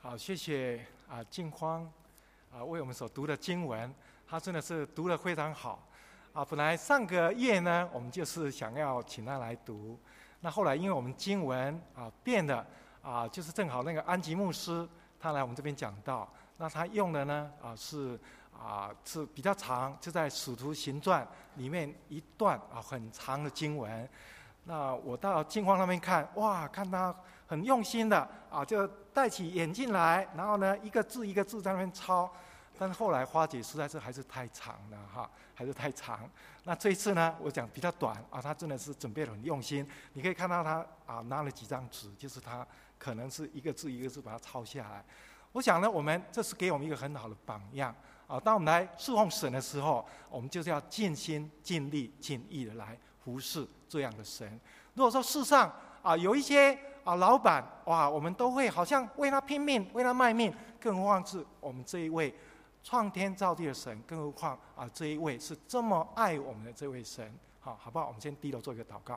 好，谢谢静芳为我们所读的经文，他真的是读得非常好本来上个月呢，我们就是想要请他来读，那后来因为我们经文变了就是正好那个安吉牧师他来我们这边讲道，那他用的呢是比较长，就在《使徒行传》里面一段很长的经文。那我到静芳那边看，哇，看他很用心的就戴起眼镜来，然后呢一个字一个字在那边抄。但是后来花姐实在是还是太长了还是太长。那这一次呢，我讲比较短他真的是准备得很用心。你可以看到他拿了几张纸，就是他可能是一个字一个字把它抄下来。我想呢，这是给我们一个很好的榜样当我们来侍奉神的时候，我们就是要尽心尽力尽意的来服侍这样的神。如果说世上有一些老板我们都会好像为他拼命为他卖命，更何况是我们这一位创天造地的神，更何况这一位是这么爱我们的这位神好不好？我们先低头做一个祷告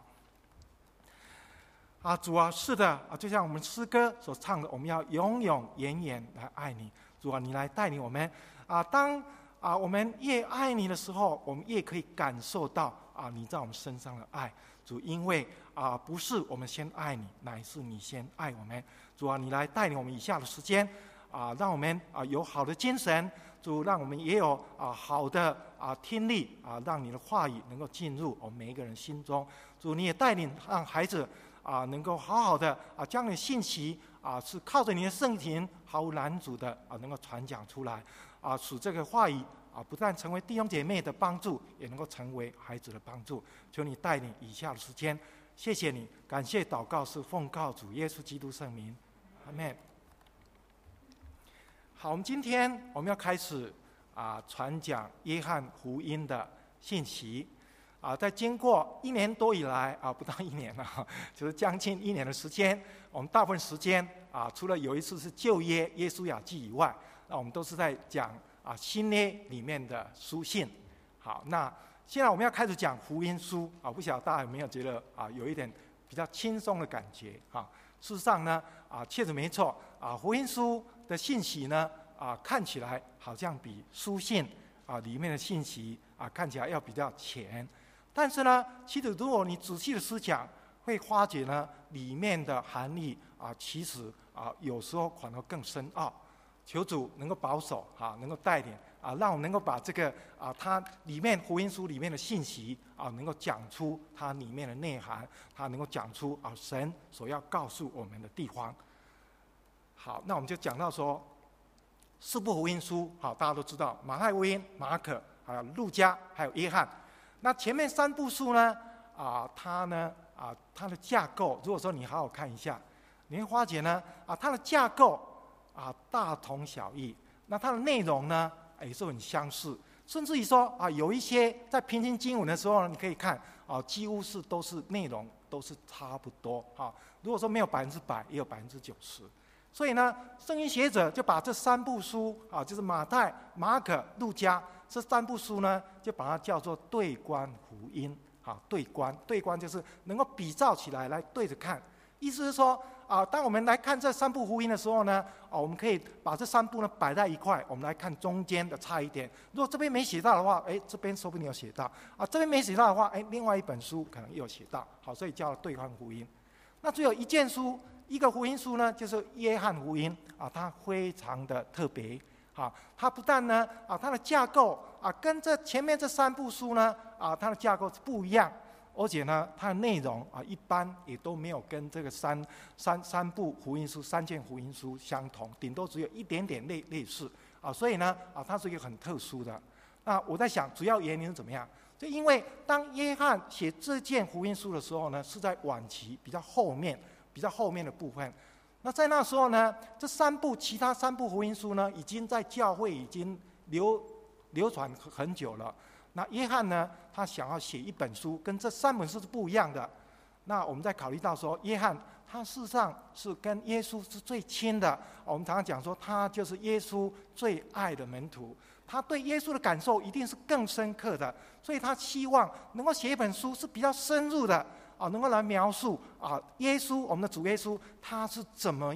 主是的就像我们诗歌所唱的，我们要永永远远来爱你。主你来带领我们当我们越爱你的时候，我们越可以感受到你在我们身上的爱。主，因为不是我们先爱你，乃是你先爱我们。主你来带领我们以下的时间让我们有好的精神。主，让我们也有好的听力让你的话语能够进入我们每一个人心中。主，你也带领让孩子能够好好的将你的信息是靠着你的圣灵毫无拦阻的能够传讲出来使这个话语不但成为弟兄姐妹的帮助，也能够成为孩子的帮助。求你带领以下的时间，谢谢你，感谢祷告是奉告主耶稣基督圣名，阿们。好，我们今天要开始传讲约翰福音的信息在经过1年多以来不到1年了就是将近1年的时间，我们大部分时间除了有一次是旧约耶稣雅记以外，那我们都是在讲新约里面的书信。好，那现在我们要开始讲福音书不晓得大家有没有觉得有一点比较轻松的感觉事实上呢确实没错福音书的信息呢看起来好像比书信里面的信息看起来要比较浅，但是呢其实如果你仔细的思想，会发觉呢里面的含义其实有时候反而更深奥。求主能够保守能够带领让我们能够把这个它里面福音书里面的信息能够讲出它里面的内涵，它能够讲出神所要告诉我们的地方。好，那我们就讲到说4部福音书大家都知道，马太福音、马可还有路加还有约翰。那前面3部书呢它的架构，如果说你好好看一下，你会发觉呢它的架构大同小异，那它的内容呢也是很相似，甚至于说有一些在平行经文的时候呢，你可以看几乎都是内容都是差不多如果说没有100%，也有90%。所以呢，圣经学者就把这3部书就是马太、马可、路加这3部书呢，就把它叫做对观福音对观就是能够比照起来对着看。意思是说当我们来看这3部福音的时候呢我们可以把这3部呢摆在一块，我们来看中间的差一点。如果这边没写到的话这边说不定有写到这边没写到的话另外一本书可能也有写到好，所以叫对观福音。那只有一件书，一个福音书呢，就是约翰福音它非常的特别它不但呢它的架构跟这前面这3部书呢它的架构是不一样，而且呢它的内容一般也都没有跟这个三部福音书3件福音书相同，顶多只有一点点类似所以呢它是一个很特殊的。那我在想主要原因是怎么样，就因为当约翰写这件福音书的时候呢，是在晚期比较后面的部分。那在那时候呢，其他3部福音书呢，已经在教会已经流传很久了。那约翰呢，他想要写一本书，跟这3本书是不一样的。那我们在考虑到说，约翰他事实上是跟耶稣是最亲的。我们常常讲说，他就是耶稣最爱的门徒，他对耶稣的感受一定是更深刻的，所以他希望能够写一本书是比较深入的能够来描述耶稣，我们的主耶稣他是怎么样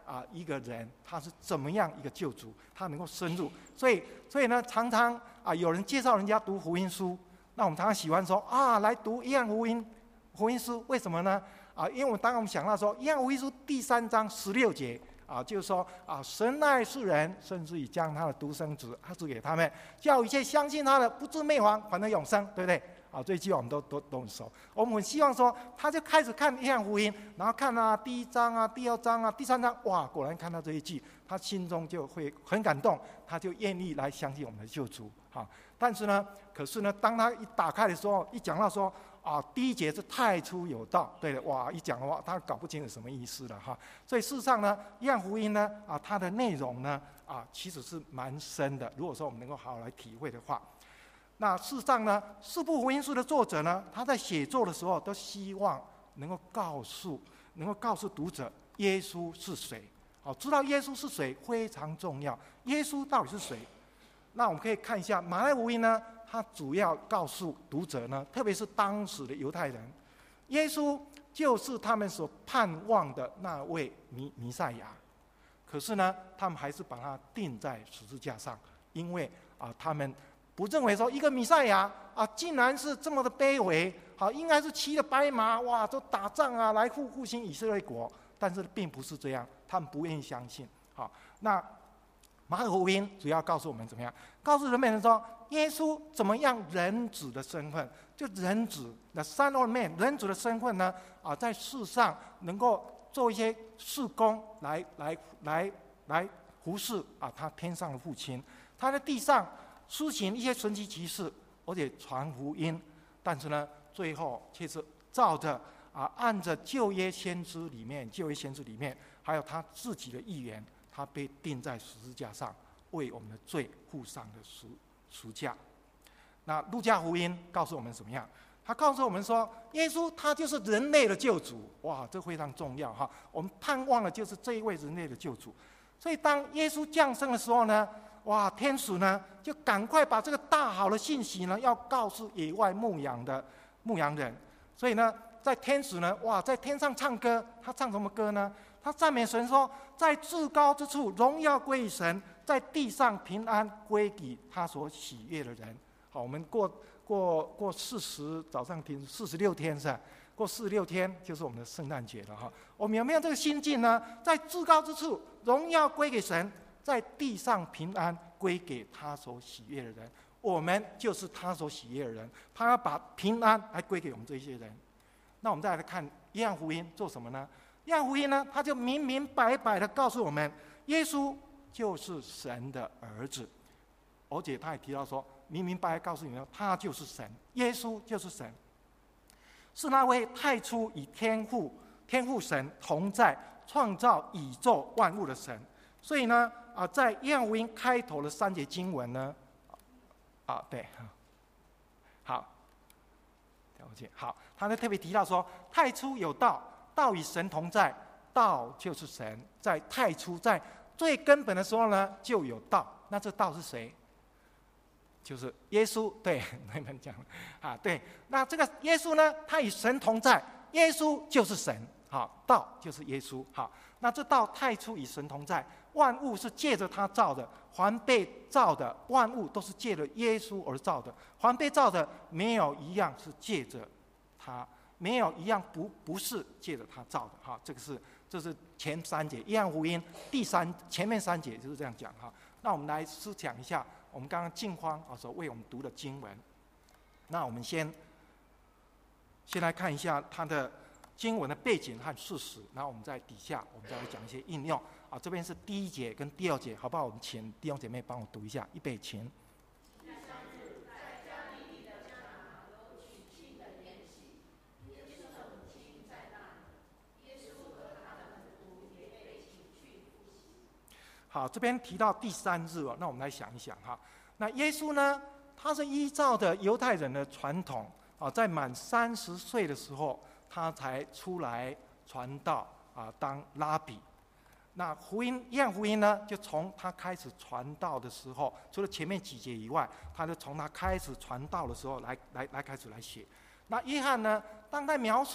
一个人他是怎么样一个救主，他能够深入。所以呢，常常有人介绍人家读福音书，那我们常常喜欢说来读约翰福音书，为什么呢？因为当我们想到说约翰福音书第3章16节就是说神爱世人，甚至于将他的独生子赐给他们，叫一切相信他的不至灭亡，反得永生，对不对？这一句我们都很熟。我们很希望说，他就开始看约翰福音，然后看第1章第2章第3章，哇，果然看到这一句，他心中就会很感动，他就愿意来相信我们的救主。但是呢，可是呢，当他一打开的时候，一讲到说第1节是太初有道，对的，哇，一讲的话，他搞不清楚什么意思了所以事实上呢，约翰福音呢它的内容呢其实是蛮深的。如果说我们能够好好来体会的话，那事实上呢，4部福音书的作者呢，他在写作的时候都希望能够告诉读者耶稣是谁。知道耶稣是谁非常重要。耶稣到底是谁？那我们可以看一下马太福音呢，它主要告诉读者呢，特别是当时的犹太人，耶稣就是他们所盼望的那位弥赛亚。可是呢，他们还是把他钉在十字架上，因为他们不认为说一个弥赛亚竟然是这么的卑微，应该是骑着白马，哇，都打仗来复兴以色列国。但是并不是这样，他们不愿意相信。那马可福音主要告诉我们怎么样？告诉人们说，耶稣怎么样人子的身份，就人子的 Son of Man， 人子的身份呢在世上能够做一些事工来服侍他天上的父亲。他在地上施行一些神奇奇事，而且传福音，但是呢，最后却是照着按着旧约先知里面，还有他自己的意愿，他被钉在十字架上，为我们的罪付上的赎价。那路加福音告诉我们怎么样？他告诉我们说，耶稣他就是人类的救主。哇，这非常重要我们盼望的就是这一位人类的救主。所以当耶稣降生的时候呢，哇，天使呢就赶快把这个大好的信息呢，要告诉野外牧羊人。所以呢，在天使呢，哇，在天上唱歌，他唱什么歌呢？他赞美神说，在至高之处荣耀归于神，在地上平安归给他所喜悦的人。好，我们过早上听46天是吧？过46天就是我们的圣诞节了我们有没有这个心境呢？在至高之处荣耀归给神，在地上平安归给他所喜悦的人。我们就是他所喜悦的人，他要把平安来归给我们这些人。那我们再来看约翰福音做什么呢？约翰福音呢，他就明明白白的告诉我们，耶稣就是神的儿子，而且他也提到说，明明白白告诉你们，他就是神，耶稣就是神，是那位太初与天父神同在，创造宇宙万物的神。所以呢，在约翰福音开头的3节经文呢，对，好，了解。好，他就特别提到说，太初有道，道与神同在，道就是神。在太初，在最根本的时候呢，就有道。那这道是谁？就是耶稣。对，你们讲对。那这个耶稣呢，他与神同在，耶稣就是神。道就是耶稣。那这道太初与神同在，万物是借着他造的，凡被造的万物都是借着耶稣而造的，凡被造的没有一样是借着他，没有一样不是借着他造的。这是前3节，约翰福音前面3节就是这样讲。那我们来思想一下我们刚刚静芳所为我们读的经文。那我们先来看一下他的经文的背景和事实，然后我们在底下我们再来讲一些应用。这边是第1节跟第2节，好不好？我们请弟兄姐妹帮我读一下，预备，请。好，这边提到第3日那我们来想一想那耶稣呢，他是依照的犹太人的传统在满30岁的时候，他才出来传道当拉比。那约翰福音呢，就从他开始传道的时候，除了前面几节以外，他就从他开始传道的时候来开始来写。那约翰呢，当他描述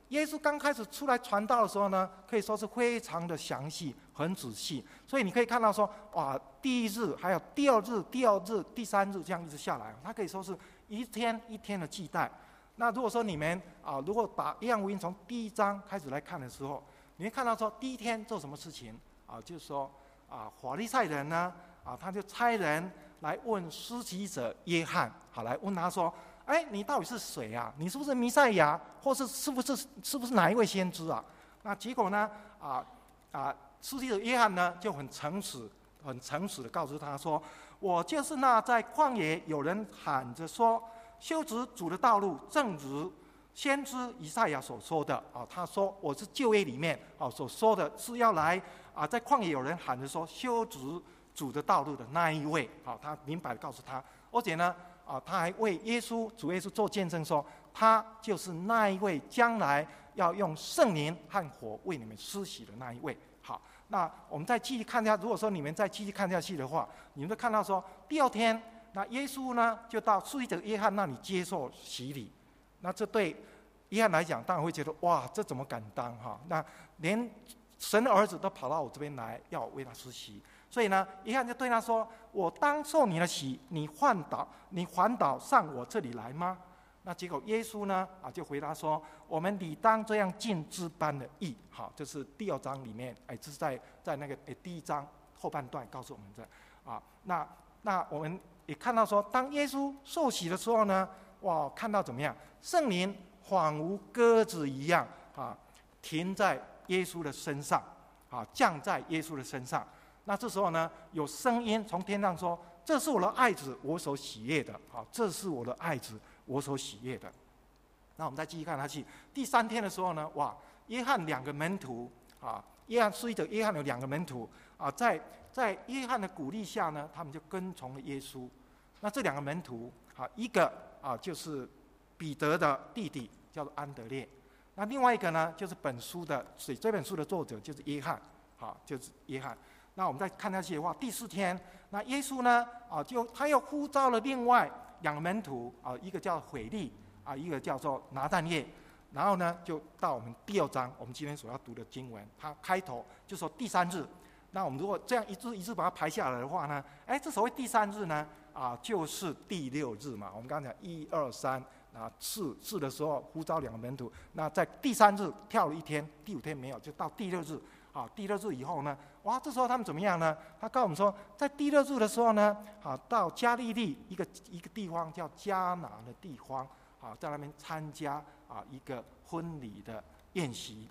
耶稣刚开始出来传道的时候呢，可以说是非常的详细、很仔细。所以你可以看到说，哇，第一日、还有第二日、第二日、第三日这样一直下来，它可以说是一天一天的记载。那如果说你们如果把约翰福音从第一章开始来看的时候，你会看到说，第一天做什么事情就是说法利赛人呢他就差人来问施洗者约翰，来问他说，你到底是谁啊？你是不是弥赛亚，或是不是哪一位先知啊？那结果呢施洗者约翰呢就很诚实的告诉他说，我就是那在旷野有人喊着说，修直主的道路，正如先知以赛亚所说的他说我是旧约里面所说的是要来在旷野有人喊着说，修直主的道路的那一位他明白地告诉他，而且呢他还为主耶稣做见证说，他就是那一位将来要用圣灵和火为你们施洗的那一位。好，那我们再继续看一下，如果说你们再继续看下去的话，你们会看到说，第二天那耶稣呢就到施洗者约翰那里接受洗礼。那这对约翰来讲当然会觉得，哇，这怎么敢当那连神的儿子都跑到我这边来要为他施洗。所以呢，约翰就对他说，我当受你的洗，你环岛上我这里来吗？那结果耶稣呢就回答说，我们理当这样尽这般的义。好，这是第二章里面这是在那个第一章后半段告诉我们的那我们也看到说，当耶稣受洗的时候呢，哇，看到怎么样？圣灵仿如鸽子一样停在耶稣的身上降在耶稣的身上。那这时候呢，有声音从天上说，这是我的爱子，我所喜悦的这是我的爱子，我所喜悦的。那我们再继续看下去，第三天的时候呢，哇，约翰两个门徒施洗者约翰有两个门徒在约翰的鼓励下呢，他们就跟从了耶稣。那这两个门徒一个就是彼得的弟弟，叫做安德烈。那另外一个呢，就是这本书的作者，就是约翰就是约翰。那我们再看下去的话，第四天，那耶稣呢他又呼召了另外两个门徒一个叫腓利一个叫做拿但业。然后呢，就到我们第二章，我们今天所要读的经文，它开头就说第三日。那我们如果这样一字把它排下来的话呢，这所谓第三日呢就是第六日嘛。我们刚才讲1、2、34的时候呼召两个门徒，那在第三日跳了一天，第五天没有，就到第六日第六日以后呢，哇，这时候他们怎么样呢？他告诉我们说，在第六日的时候呢到加利利一个地方叫迦拿的地方在那边参加一个婚礼的宴席。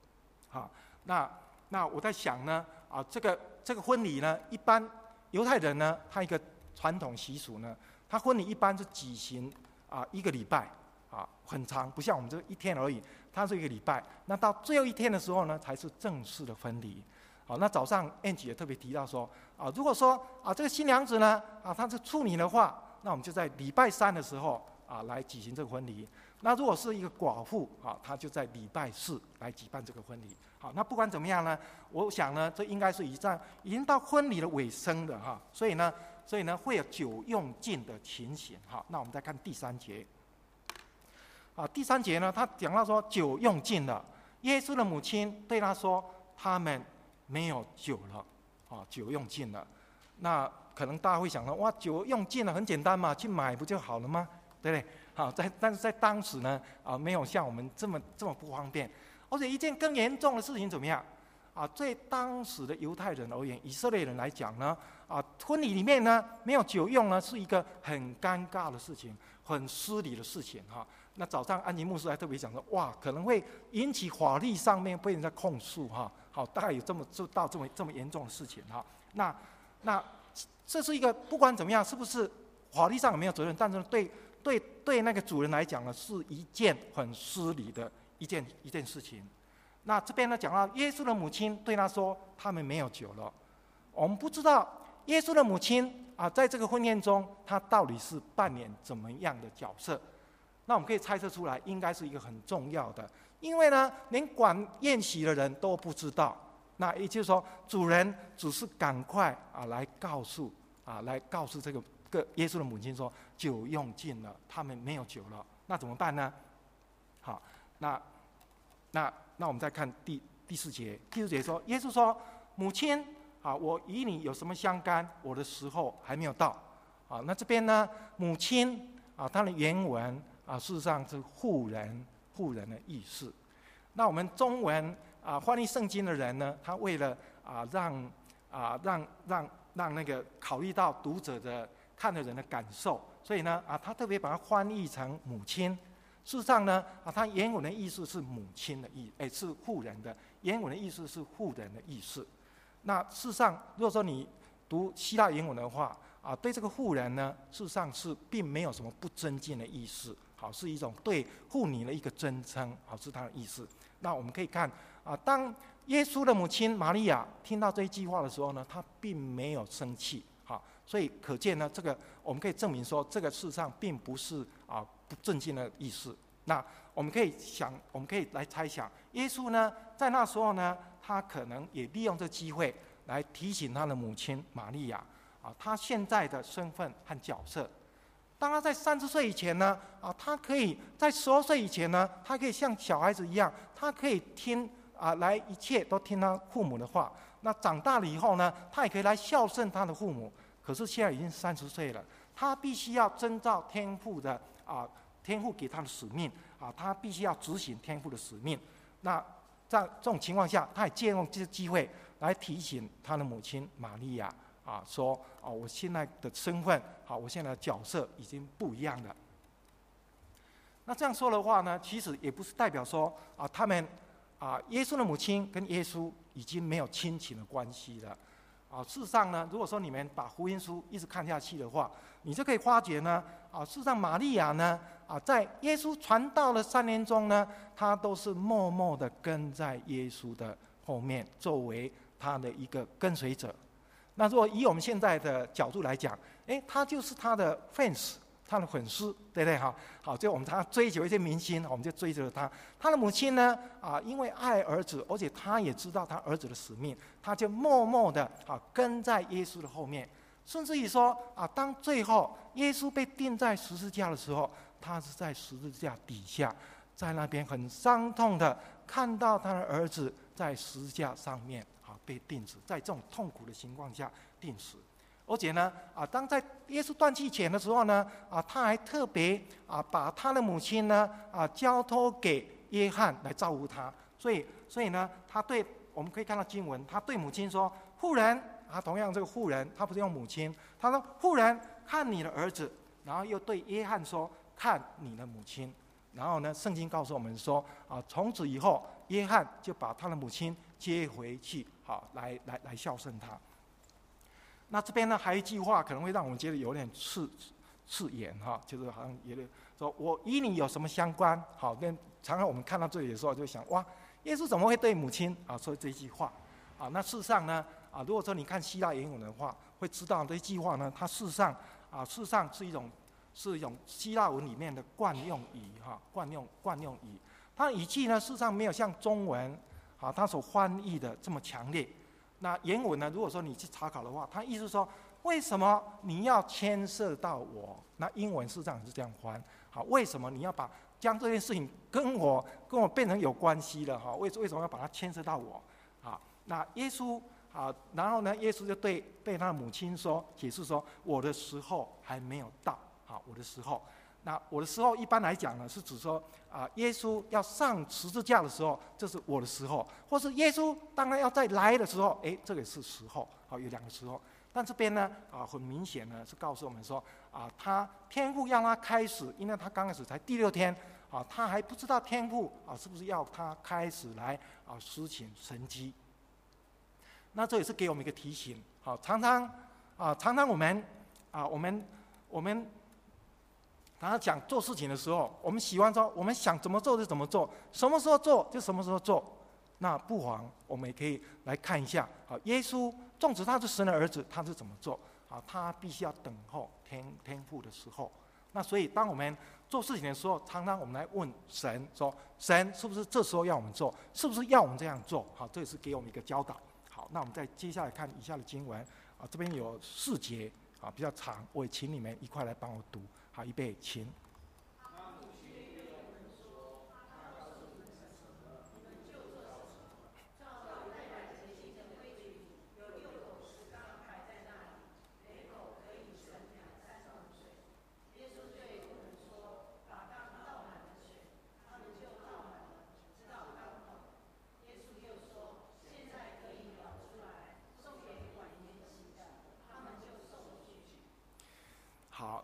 那我在想呢这个婚礼呢，一般犹太人呢，他一个传统习俗呢，他婚礼一般是举行一个礼拜很长，不像我们这一天而已，它是一个礼拜。那到最后一天的时候呢，才是正式的婚礼。那早上 Angie 也特别提到说如果说这个新娘子呢她是处女的话，那我们就在礼拜3的时候来举行这个婚礼。那如果是一个寡妇她就在礼拜4来举办这个婚礼。好，那不管怎么样呢，我想呢，这应该是已经到婚礼的尾声的所以呢会有酒用尽的情形。那我们再看第3节。第3节呢，他讲到说酒用尽了，耶稣的母亲对他说，他们没有酒了酒用尽了。那可能大家会想到，哇，酒用尽了很简单嘛，去买不就好了吗？对不对？但是在当时呢没有像我们这么不方便。而且一件更严重的事情怎么样对当时的犹太人而言，以色列人来讲呢婚礼里面呢没有酒用呢，是一个很尴尬的事情，很失礼的事情那早上安妮牧师还特别讲说，哇，可能会引起法律上面被人家控诉大概有这么严重的事情那这是一个不管怎么样，是不是法律上没有责任，但是对那个主人来讲呢，是一件很失礼的一件事情。那这边呢讲到耶稣的母亲对他说，他们没有酒了。我们不知道耶稣的母亲在这个婚宴中，她到底是扮演怎么样的角色？那我们可以猜测出来，应该是一个很重要的，因为呢，连管宴席的人都不知道。那也就是说，主人只是赶快来告诉这个耶稣的母亲说，酒用尽了，他们没有酒了。那怎么办呢？好，那那我们再看第四节，第四节说，耶稣说：“母亲啊，我与你有什么相干？我的时候还没有到。”啊，那这边呢，母亲啊，它的原文啊，事实上是妇人的意思。那我们中文啊翻译圣经的人呢，他为了让那个考虑到读者的看的人的感受，所以呢他特别把它翻译成母亲。事实上呢它原文的意思是母亲的意思，是妇人的，原文的意思是妇人的意思。那事实上，如果说你读希腊原文的话对这个妇人呢，事实上是并没有什么不尊敬的意思，好，是一种对妇女的一个尊称，好，是它的意思。那我们可以看当耶稣的母亲玛利亚听到这一句话的时候呢，她并没有生气，好，所以可见呢，这个我们可以证明说，这个事实上并不是不尊敬的意思。那我们可以来猜想，耶稣呢，在那时候呢，他可能也利用这个机会来提醒他的母亲玛利亚他现在的身份和角色。当他在30岁以前呢他可以在12岁以前呢，他可以像小孩子一样，他可以听来一切都听他父母的话。那长大了以后呢，他也可以来孝顺他的父母。可是现在已经30岁了，他必须要遵照天父的天父给他的使命他必须要执行天父的使命。那在这种情况下，他也借用这个机会来提醒他的母亲玛利亚说我现在的身份我现在的角色已经不一样了。那这样说的话呢，其实也不是代表说他们耶稣的母亲跟耶稣已经没有亲情的关系了事实上呢，如果说你们把福音书一直看下去的话，你就可以发觉呢事实上玛利亚呢在耶稣传道的3年中呢，她都是默默的跟在耶稣的后面，作为他的一个跟随者。那如果以我们现在的角度来讲，他就是他的 fans， 他的粉丝，对不对好，就我们常常追求一些明星，我们就追求他。他的母亲呢因为爱儿子，而且他也知道他儿子的使命，他就默默的跟在耶稣的后面。甚至于说当最后耶稣被钉在十字架的时候，他是在十字架底下，在那边很伤痛的看到他的儿子在十字架上面被钉死，在这种痛苦的情况下钉死。而且呢当在耶稣断气前的时候呢他还特别把他的母亲呢交托给约翰来照顾他。所以呢，我们可以看到经文，他对母亲说：“妇人。”同样这个妇人，他不是用母亲，他说：“妇人，看你的儿子。”然后又对约翰说：“看你的母亲。”然后呢，圣经告诉我们说从此以后，约翰就把他的母亲接回去来孝顺他。那这边呢还有一句话可能会让我们觉得有点刺眼就是好像有点说我与你有什么相关。跟常常我们看到这里的时候就想，哇，耶稣怎么会对母亲说这句话那事实上呢如果说你看希腊原文的话，会知道这句话呢，它事实上是一种希腊文里面的惯用语惯用语。它的语气呢，事实上没有像中文它所翻译的这么强烈。那原文呢，如果说你去查考的话，它意思说，为什么你要牵涉到我？那英文事实上也是这样翻为什么你要将这件事情跟我变成有关系了为什么要把它牵涉到我那耶稣然后呢，耶稣就对他的母亲说，解释说，我的时候还没有到我的时候。那我的时候一般来讲呢，是指说耶稣要上十字架的时候，这是我的时候；或是耶稣当然要再来的时候，这个是时候有2个时候。但这边呢很明显呢是告诉我们说他天父让他开始，因为他刚开始才第6天他还不知道天父是不是要他开始来施行神迹。那这也是给我们一个提醒常常我们常常讲做事情的时候，我们喜欢说我们想怎么做就怎么做，什么时候做就什么时候做。那不妨我们也可以来看一下耶稣纵使他是神的儿子，他是怎么做他必须要等候天父的时候。那所以当我们做事情的时候，常常我们来问神说，神是不是这时候要我们做，是不是要我们这样做这也是给我们一个教导。好，那我们再接下来看以下的经文这边有4节比较长，我也请你们一块来帮我读。好，预备，请。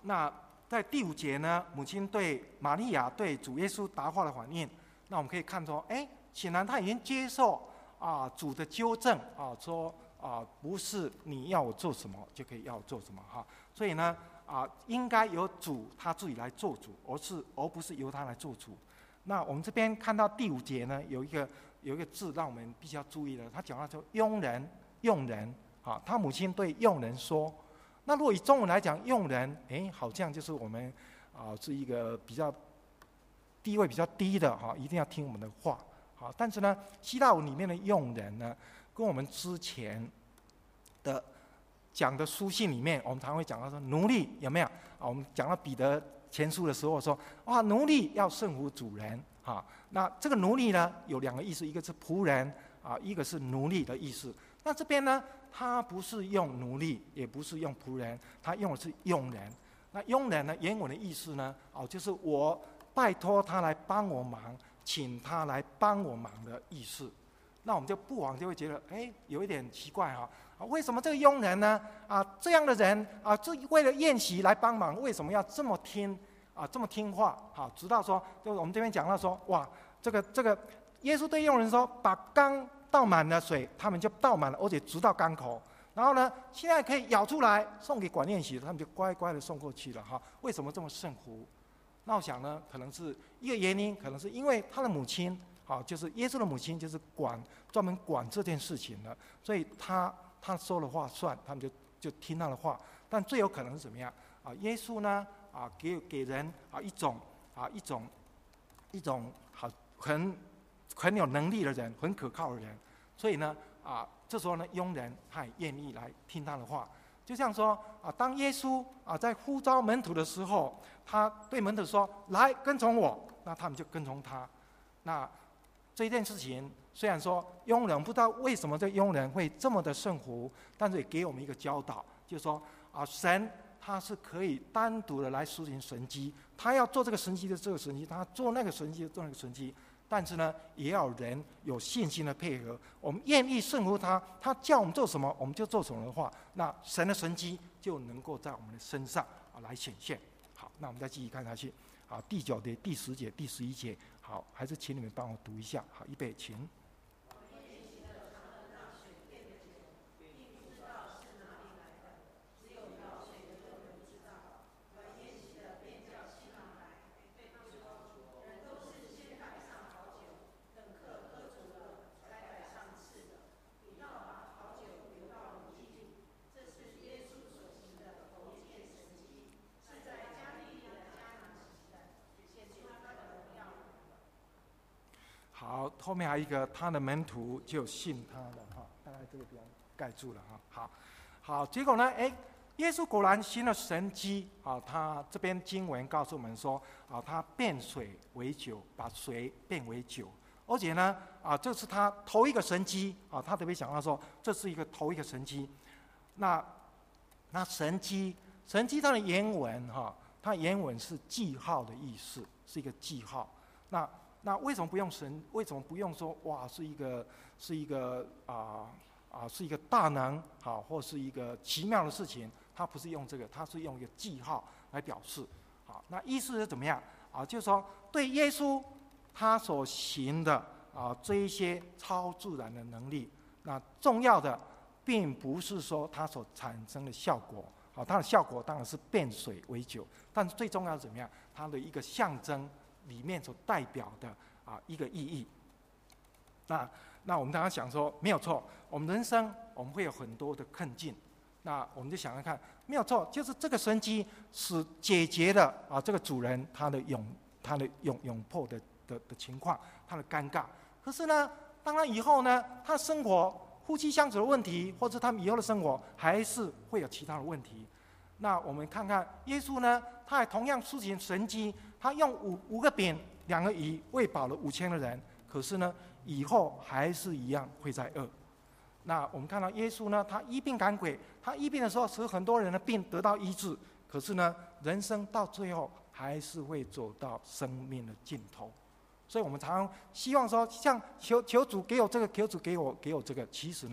那在第5节呢，母亲对玛利亚对主耶稣答话的反应，那我们可以看出，显然他已经接受主的纠正说不是你要我做什么就可以要我做什么哈，所以呢应该由主他自己来做主，而不是由他来做主。那我们这边看到第5节呢，有一个字让我们必须要注意的，他讲到说用人，他母亲对用人说。那如果以中文来讲，用人，好像就是我们是一个比较地位比较低的一定要听我们的话。但是呢，希腊文里面的用人呢，跟我们之前的讲的书信里面，我们常会讲到说奴隶有没有？我们讲到彼得前书的时候说，奴隶要顺服主人。那这个奴隶呢，有2个意思，一个是仆人一个是奴隶的意思。那这边呢，他不是用奴隶，也不是用仆人，他用的是用人。那用人呢，原文的意思呢，就是我拜托他来帮我忙，请他来帮我忙的意思。那我们就不妨就会觉得，有一点奇怪为什么这个佣人呢，这样的人就为了宴席来帮忙，为什么要这么听话？直到说，就我们这边讲到说，哇，这个耶稣对佣人说，把缸倒满了水，他们就倒满了，而且直到缸口。然后呢，现在可以舀出来送给管宴席的，他们就乖乖的送过去了为什么这么顺服？那我想呢，可能是一个原因，可能是因为他的母亲就是耶稣的母亲，就是专门管这件事情的，所以他说的话算，他们就听他的话。但最有可能是怎么样耶稣呢给人一种很有能力的人，很可靠的人。所以呢这时候呢，佣人他也愿意来听他的话。就像说当耶稣在呼召门徒的时候，他对门徒说：“来跟从我。”那他们就跟从他。那这件事情虽然说佣人不知道为什么这个佣人会这么的顺服，但是也给我们一个教导，就是说神他是可以单独的来实行神迹，他要做这个神迹的这个神迹，他做那个神迹的做那个神迹。但是呢，也要人有信心的配合，我们愿意顺服他，他叫我们做什么，我们就做什么的话，那神的神迹就能够在我们的身上来显现。好，那我们再继续看下去。第9节、第10节、第11节，好，还是请你们帮我读一下。好，预备，请。好，后面还有一个他的门徒就信他了大概这个地方盖住了好，结果呢，耶稣果然行了神迹他这边经文告诉我们说他变水为酒，把水变为酒，而且呢这是他头一个神迹他特别讲到说这是一个头一个神迹。那神迹它的原文它原文是记号的意思，是一个记号。那为什么不用神？为什么不用说哇是一个大能或是一个奇妙的事情？他不是用这个，他是用一个记号来表示。那意思是怎么样就是说对耶稣他所行的这一些超自然的能力，那重要的并不是说它所产生的效果它的效果当然是变水为酒，但是最重要是怎么样？它的一个象征里面所代表的一个意义。那我们刚刚想说没有错，我们人生我们会有很多的困境，那我们就想想看，没有错，就是这个神迹是解决了这个主人他的窘迫的情况，他的尴尬。可是呢，当然以后呢，他的生活夫妻相处的问题，或者他们以后的生活还是会有其他的问题。那我们看看耶稣呢，他也同样施行神迹，他用五个饼2个鱼喂饱了5000的人，可是呢以后还是一样会在饿。那我们看到耶稣呢，他医病赶鬼，他医病的时候使很多人的病得到医治，可是呢人生到最后还是会走到生命的尽头。所以我们常常希望说，像求主给我这个，求主给我这个。其实呢，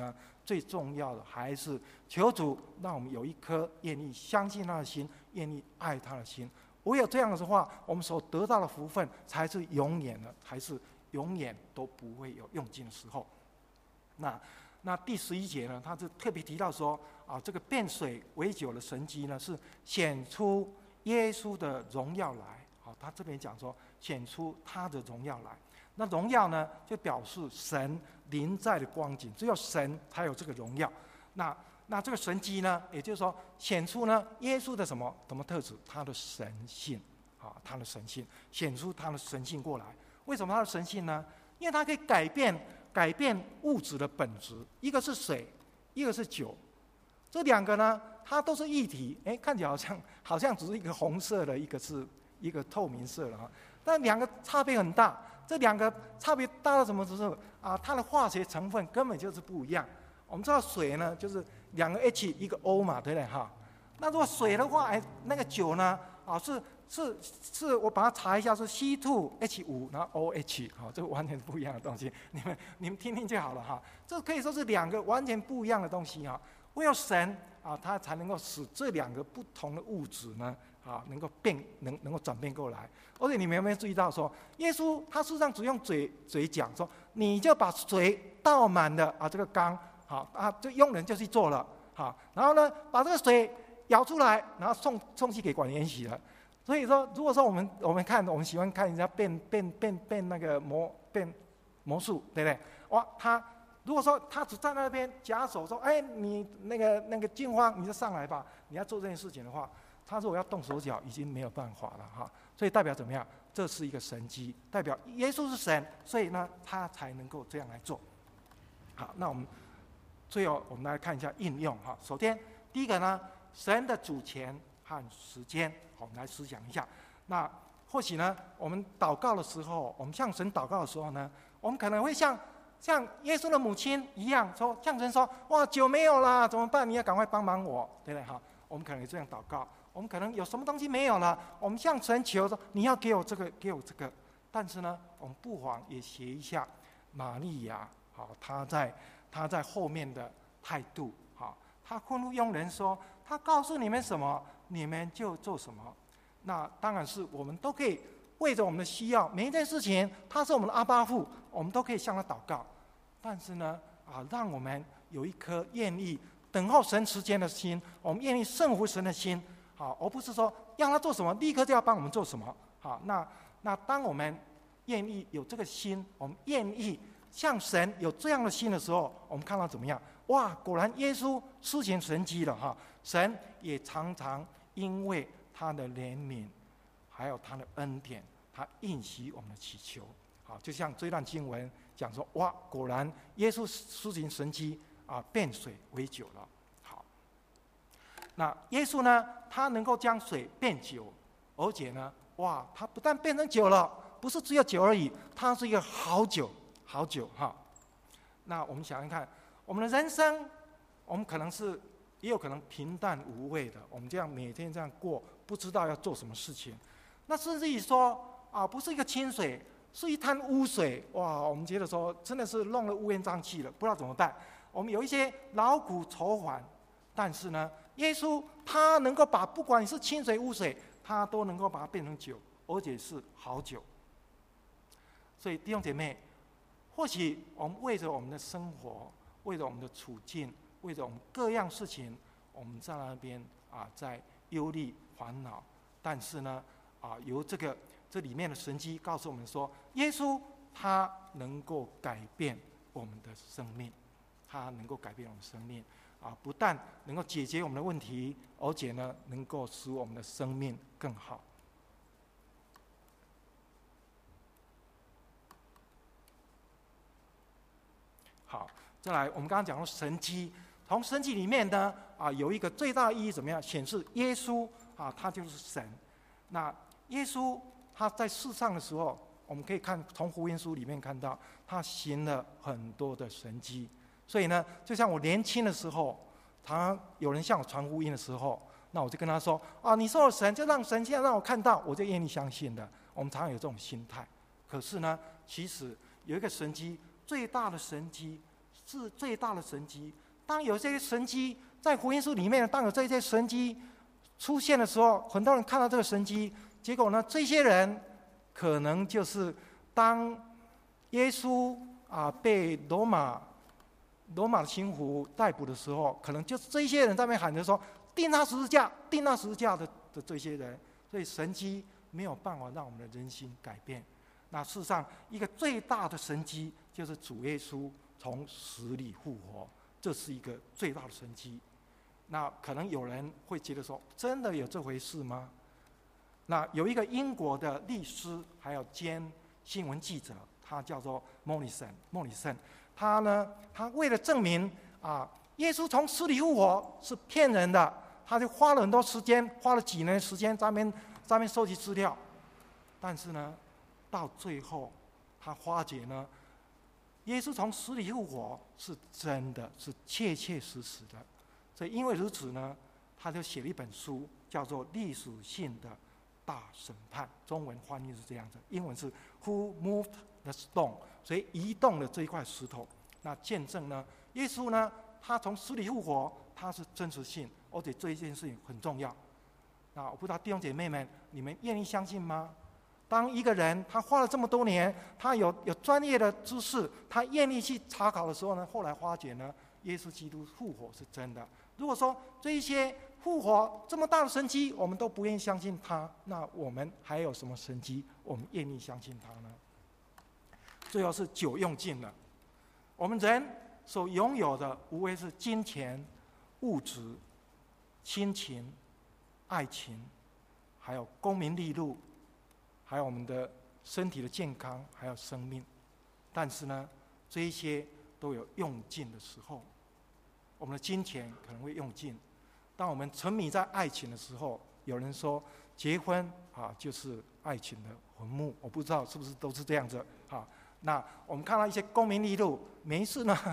最重要的还是求主让我们有一颗愿意相信他的心，愿意爱他的心。唯有这样的话，我们所得到的福分才是永远的，还是永远都不会有用尽的时候。那第11节呢，他是特别提到说这个变水为酒的神迹呢，是显出耶稣的荣耀来。他这边讲说显出他的荣耀来。那荣耀呢，就表示神临在的光景，只有神才有这个荣耀。那这个神迹呢，也就是说显出呢耶稣的什么特质？他的神性他的神性，显出他的神性过来。为什么他的神性呢？因为他可以改变物质的本质，一个是水，一个是酒，这两个呢，它都是液体。看起来好像只是一个红色的，一个是一个透明色的但两个差别很大。这两个差别大到什么程度它的化学成分根本就是不一样。我们知道水呢，就是2个 H 1个 O 嘛，对不对那如果水的话，那个酒呢是我把它查一下，是 C2H5 然后 OH 这个完全不一样的东西。你们听听就好了这可以说是2个完全不一样的东西唯有神他才能够使这2个不同的物质呢能够能够转变过来。而且你们有没有注意到说，耶稣他事实上只用嘴讲说，你就把水倒满了这个缸就佣人就去做了然后呢把这个水舀出来，然后送去给管员洗了。所以说，如果说我们喜欢看人家变那个魔术，对不对？他如果说他只站在那边假手说，你那个金花你就上来吧，你要做这件事情的话，他如果要动手脚已经没有办法了所以代表怎么样？这是一个神迹，代表耶稣是神，所以呢他才能够这样来做。好，那我们最后我们来看一下应用首先第一个呢，神的主权和时间，我们来思想一下。那或许呢，我们祷告的时候，我们向神祷告的时候呢，我们可能会像耶稣的母亲一样说，向神说：“哇，酒没有了，怎么办？你要赶快帮忙我，对不对？”我们可能也这样祷告。我们可能有什么东西没有了，我们向神求说：“你要给我这个，给我这个。”但是呢，我们不妨也学一下玛利亚，她在后面的态度，她吩咐佣人说：“他告诉你们什么，你们就做什么。”那当然是我们都可以为着我们的需要，每一件事情，他是我们的阿爸父，我们都可以向他祷告。但是呢，让我们有一颗愿意等候神时间的心，我们愿意顺服神的心，而不是说要他做什么，立刻就要帮我们做什么。那当我们愿意有这个心，我们愿意向神有这样的心的时候，我们看到怎么样？哇，果然耶稣施行神迹了神也常常因为他的怜悯，还有他的恩典，他应许我们的祈求。就像这段经文讲说，哇，果然耶稣施行神迹变水为酒了。好，那耶稣呢，他能够将水变酒，而且呢，哇，他不但变成酒了，不是只有酒而已，它是一个好酒，好酒那我们想想看，我们的人生，我们可能也有可能平淡无味的，我们这样每天这样过，不知道要做什么事情。那甚至于说不是一个清水，是一滩污水，哇，我们觉得说真的是弄得乌烟瘴气了，不知道怎么办。我们有一些劳苦愁烦，但是呢，耶稣他能够把不管你是清水污水，他都能够把它变成酒，而且是好酒。所以弟兄姐妹，或许我们为着我们的生活，为着我们的处境，为着我们各样事情，我们在那边在忧虑烦恼。但是呢，由这里面的神迹告诉我们说，耶稣他能够改变我们的生命，他能够改变我们的生命不但能够解决我们的问题，而且呢，能够使我们的生命更好。好，再来，我们刚刚讲到神迹，从神迹里面呢，有一个最大的意义怎么样？显示耶稣他就是神。那耶稣他在世上的时候，我们可以从福音书里面看到，他行了很多的神迹。所以呢，就像我年轻的时候，常常有人向我传福音的时候，那我就跟他说：“你说的神，就让神现在让我看到，我就愿意相信的。”我们常常有这种心态。可是呢，其实有一个神迹。最大的神迹当有这些神迹在福音书里面，当有这些神迹出现的时候，很多人看到这个神迹，结果呢，这些人可能就是当耶稣被罗马的巡抚逮捕的时候，可能就是这些人在那边喊着说：“钉他十字架，钉他十字架的这些人。”所以神迹没有办法让我们的人心改变。那事实上，一个最大的神迹就是主耶稣从死里复活，这是一个最大的神迹。那可能有人会觉得说：“真的有这回事吗？”那有一个英国的律师，还有兼新闻记者，他叫做莫里森。他为了证明耶稣从死里复活是骗人的，他就花了很多时间，花了几年的时间在那边收集资料。但是呢，到最后他发觉呢，耶稣从死里复活是真的，是切切实实的。所以因为如此呢，他就写了一本书，叫做《历史性的大审判》，中文翻译是这样子，英文是 Who Moved the Stone？ 所以移动了这一块石头，那见证呢，耶稣呢，他从死里复活，他是真实性，而且这一件事情很重要。那我不知道弟兄姐妹们，你们愿意相信吗？当一个人他花了这么多年，他有专业的知识，他愿意去查考的时候呢，后来发觉呢，耶稣基督复活是真的。如果说这一些复活这么大的神迹，我们都不愿意相信他，那我们还有什么神迹我们愿意相信他呢？最后是酒用尽了。我们人所拥有的无非是金钱、物质、亲情、爱情，还有功名利禄，还有我们的身体的健康，还有生命。但是呢，这一些都有用尽的时候。我们的金钱可能会用尽。当我们沉迷在爱情的时候，有人说结婚就是爱情的坟墓，我不知道是不是都是这样子那我们看到一些功名利禄，没事呢。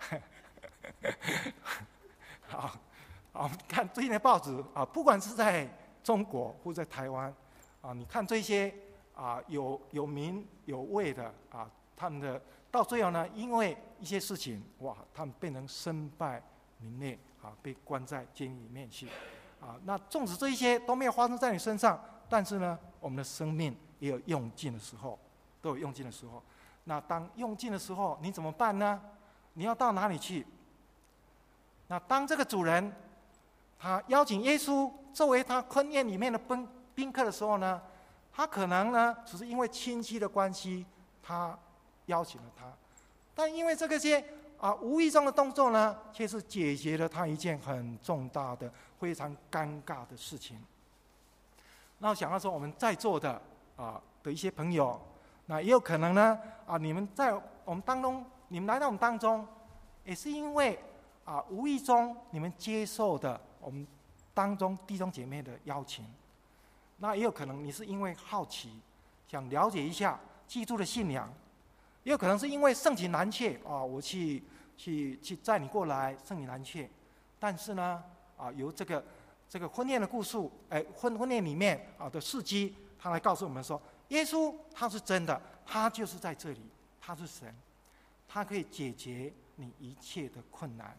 我们看最近的报纸不管是在中国或在台湾你看这些有名有位的他们的到最后呢，因为一些事情他们变成身败名裂被关在监狱里面去那纵使这一些都没有发生在你身上，但是呢，我们的生命也有用尽的时候，都有用尽的时候。那当用尽的时候，你怎么办呢？你要到哪里去？那当这个主人他邀请耶稣作为他婚宴里面的宾客的时候呢，他可能呢只是因为亲戚的关系，他邀请了他，但因为这个些无意中的动作呢，却是解决了他一件很重大的、非常尴尬的事情。那我想要说，我们在座的的一些朋友，那也有可能呢你们在我们当中，你们来到我们当中，也是因为无意中你们接受的我们当中弟兄姐妹的邀请。那也有可能你是因为好奇，想了解一下基督的信仰。也有可能是因为盛情难却我去载你过来，盛情难却。但是呢由这个婚宴的故事，婚宴里面的事迹，他来告诉我们说，耶稣他是真的，他就是在这里，他是神，他可以解决你一切的困难。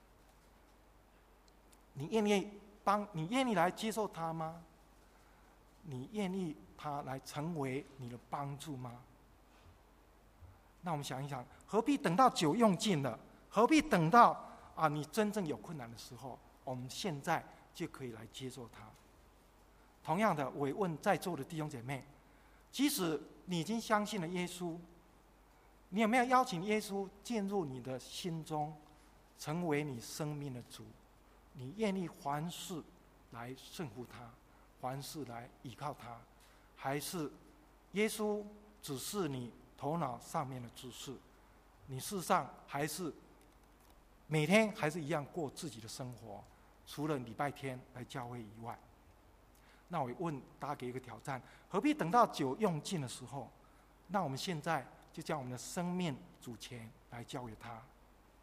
你愿意来接受他吗？你愿意他来成为你的帮助吗？那我们想一想，何必等到酒用尽了？何必等到你真正有困难的时候，我们现在就可以来接受他？同样的，我也问在座的弟兄姐妹，即使你已经相信了耶稣，你有没有邀请耶稣进入你的心中，成为你生命的主？你愿意凡事来顺服他，凡事来依靠他，还是耶稣只是你头脑上面的知识，你事实上还是每天还是一样过自己的生活，除了礼拜天来教会以外？那我问大家给一个挑战，何必等到酒用尽的时候？那我们现在就将我们的生命主权来交给他。